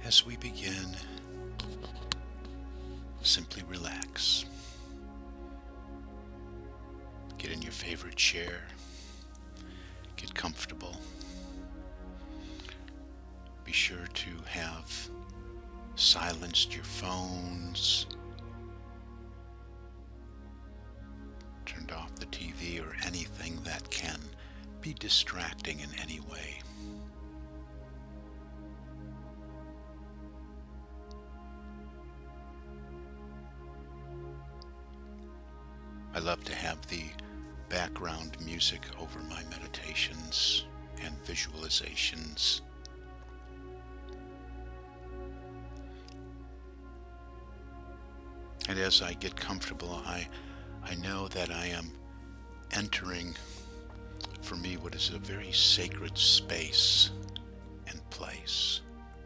As we begin, simply relax. Get in your favorite chair. Get comfortable. Be sure to have silenced your phones, turned off the TV or anything that can be distracting in any way. I love to have the background music over my meditations and visualizations. And as I get comfortable, I know that I am entering, for me, what is a very sacred space and place.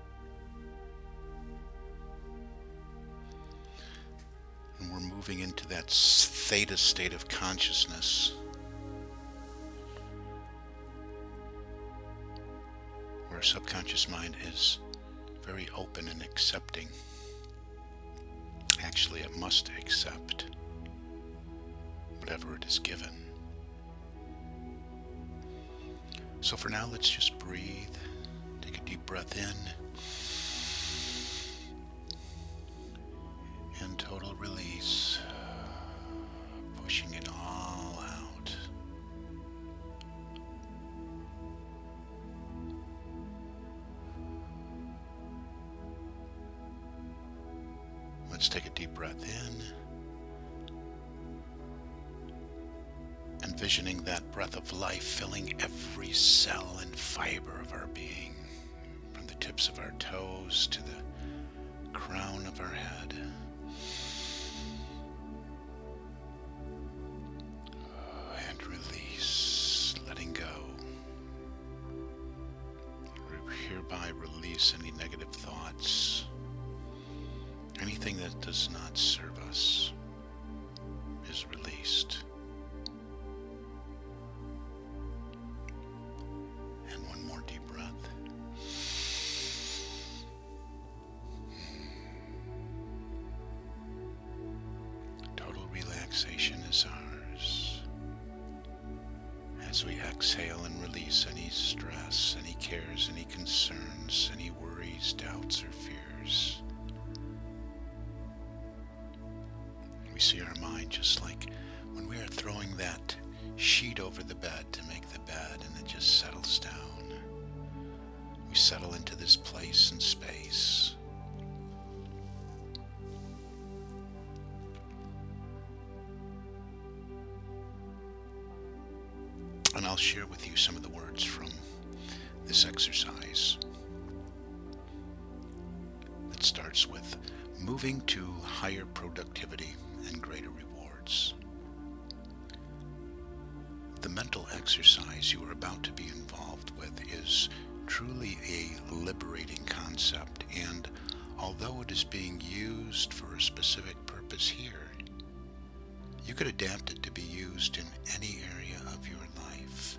And we're moving into that theta state of consciousness where our subconscious mind is very open and accepting. Actually, it must accept whatever it is given. So for now, let's just breathe. Take a deep breath in. And total release. Pushing it all out. Let's take a deep breath in. Envisioning that breath of life filling every cell and fiber of our being, from the tips of our toes to the crown of our head. And release, letting go. Hereby release any negative thoughts, anything that does not serve us is released. And one more deep breath. Total relaxation is ours. As we exhale and release any stress, any cares, any concerns, any worries, doubts, or fears. We see our mind just like when we are throwing that sheet over the bed to make the bed, and it just settles down. We settle into this place and space. And I'll share with you some of the words from this exercise. It starts with moving to higher productivity and greater rewards. The mental exercise you are about to be involved with is truly a liberating concept, and although it is being used for a specific purpose here, you could adapt it to be used in any area of your life.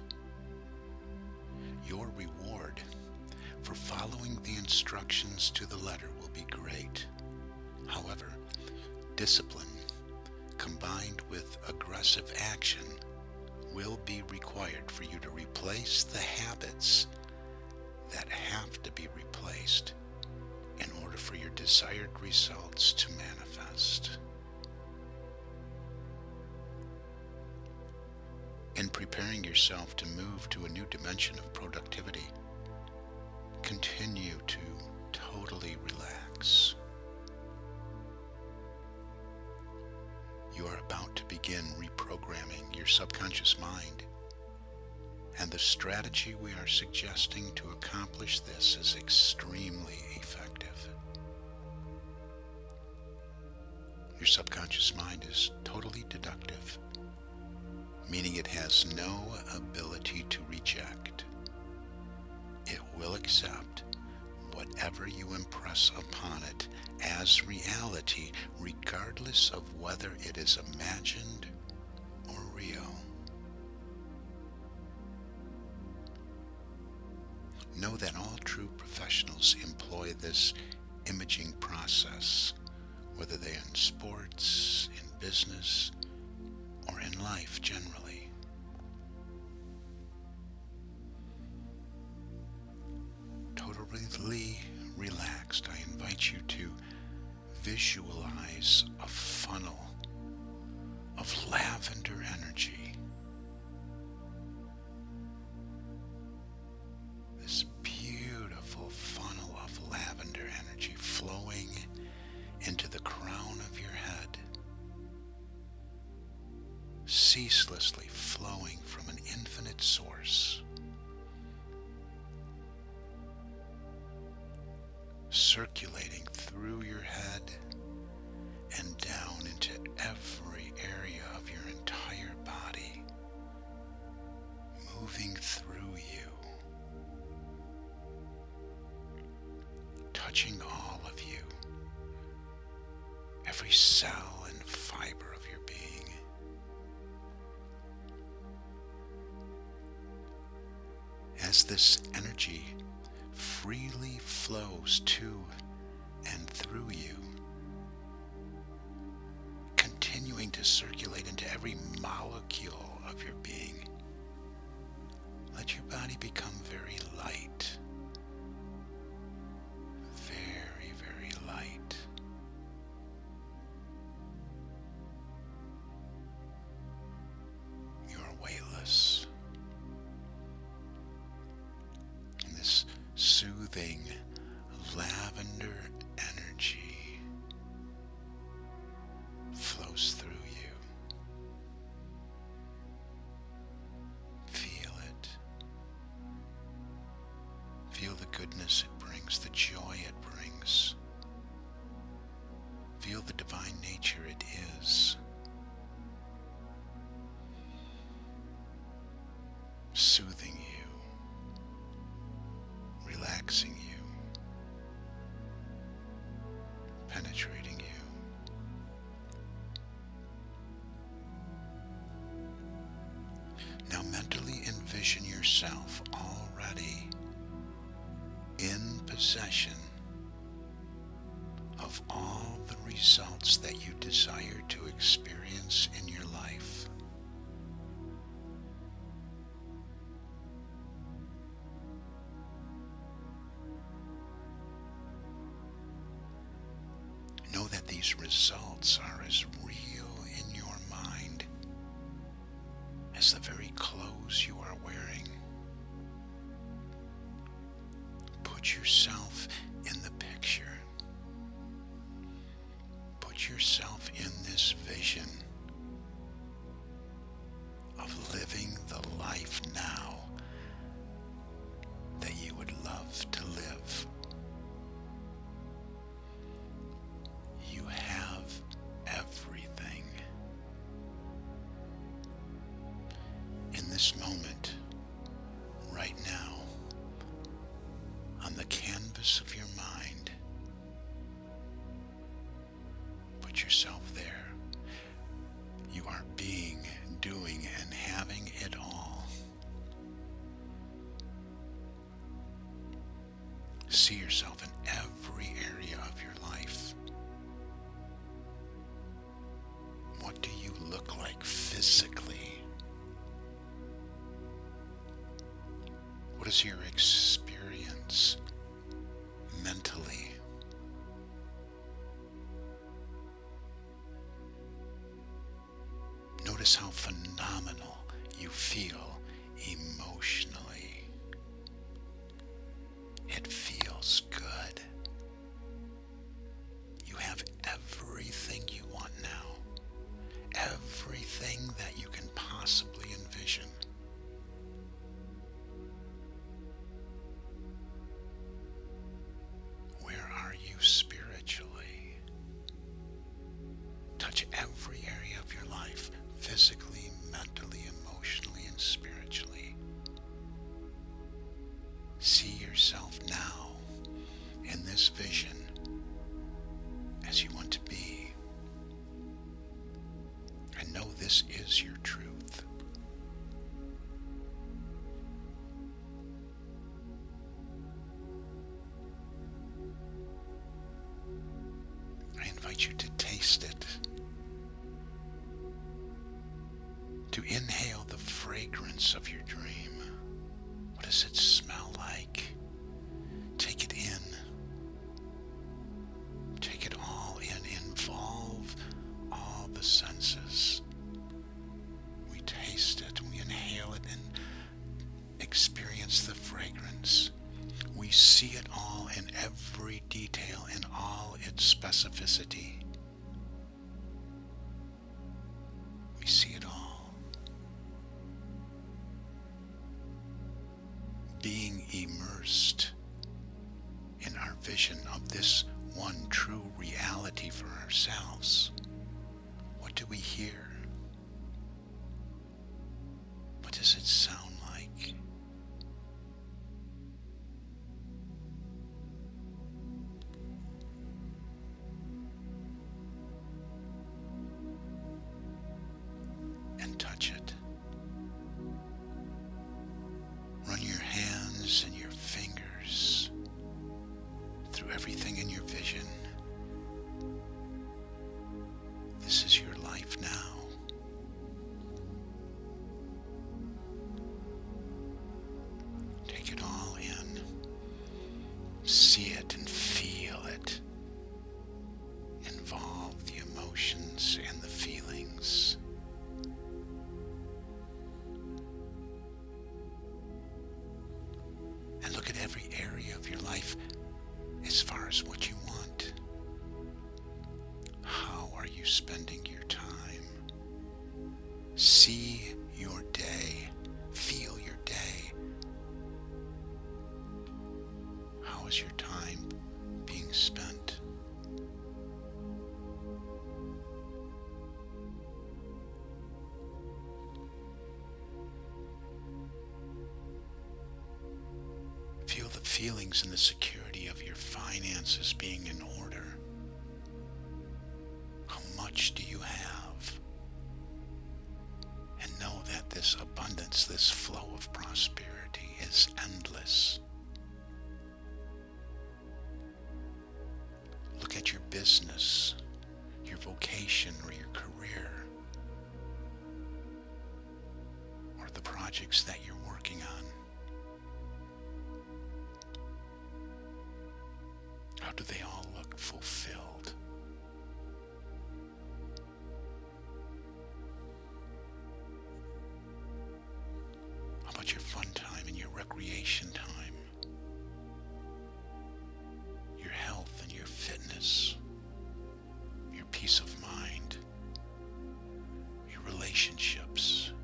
Your reward for following the instructions to the letter will be great. However, discipline combined with aggressive action will be required for you to replace the habits that have to be replaced in order for your desired results to manifest. In preparing yourself to move to a new dimension of productivity, continue to totally relax. You are about to begin reprogramming your subconscious mind, and the strategy we are suggesting to accomplish this is extremely effective. Your subconscious mind is totally deductive, meaning it has no ability to reject. It will accept whatever you impress upon it as reality, regardless of whether it is imagined or real. Know that all true professionals employ this imaging process, whether they're in sports, in business, or in life generally. Totally relaxed, I invite you to visualize a funnel of lavender energy. This beautiful funnel of lavender energy flowing into the crown of your head, ceaselessly flowing from an infinite source, circulating through your head and down into every area of your entire body, moving through you, touching all of you, every cell and fiber of your being. As this energy freely flows to and through you, continuing to circulate into every molecule of your being, let your body become very light, very, very light. You're weightless. And this soothing lavender energy flows through you. Feel it. Feel the goodness it brings, the joy it brings. Feel the divine nature it is. Soothing you, relaxing you, penetrating you. Now mentally envision yourself already in possession of all the results that you desire to experience in your life. Know that these results are as real in your mind as the very clothes you are wearing. Put yourself in the picture. Put yourself in this vision of living the life now that you would love to live. You have everything. In this moment, right now, on the canvas of your mind, put yourself there. You are being, doing, and having it all. See yourself in every area of your life. What do you look like physically? What is your experience mentally? Notice how phenomenal you feel emotionally. It feels good. You have everything you want now. Everything that you can possibly envision. Where are you spiritually? Touch every area of your life, physically, mentally, emotionally, and spiritually. See yourself now in this vision as you want to be. And know this is your truth. invite you to taste it, to inhale the fragrance of your dream. What does it smell like? Take it in. Take it all in. Involve all the senses. We taste it, we inhale it, and experience the fragrance. We see it all in every detail, in all its specificity. We see it all. Being immersed in our vision of this one true reality for ourselves. What do we hear? What does it sound like? And touch it. Run your hands and your fingers through everything in your vision. This is your life now. Take it all in. See it and feel it. Involve the emotions and the feelings. And look at every area of your life as far as what you want. How are you spending your time? See your day. Feel your day. How is your time being spent? Feel the feelings and the security of your finances being in order. How much do you have? And know that this abundance, this flow of prosperity is endless. Look at your business, your vocation, or your career, or the projects that you're working on. How do they all look fulfilled? How about your fun time and your recreation time? Your health and your fitness, your peace of mind, your relationships.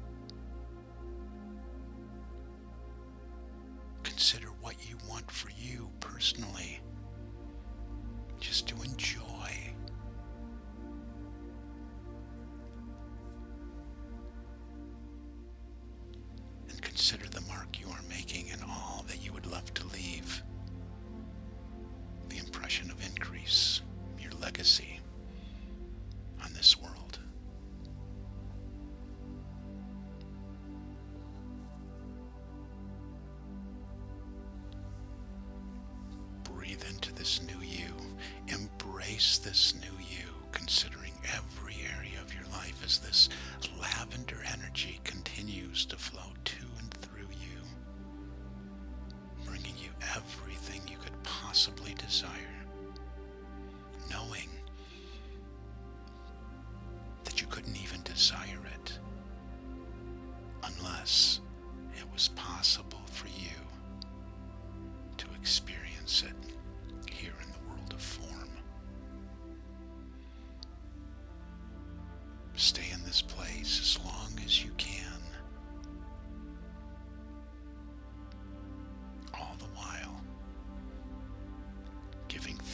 Consider what you want for you personally, just to enjoy. And consider the mark you are making and all that you would love to leave. The impression of increase, your legacy on this world. Breathe into this new you. Embrace this new you, considering every area of your life as this lavender energy continues to flow to and through you, bringing you everything you could possibly desire, knowing that you couldn't even desire it unless it was possible for you to experience it here in the world of form. Stay in this place as long as you can, all the while giving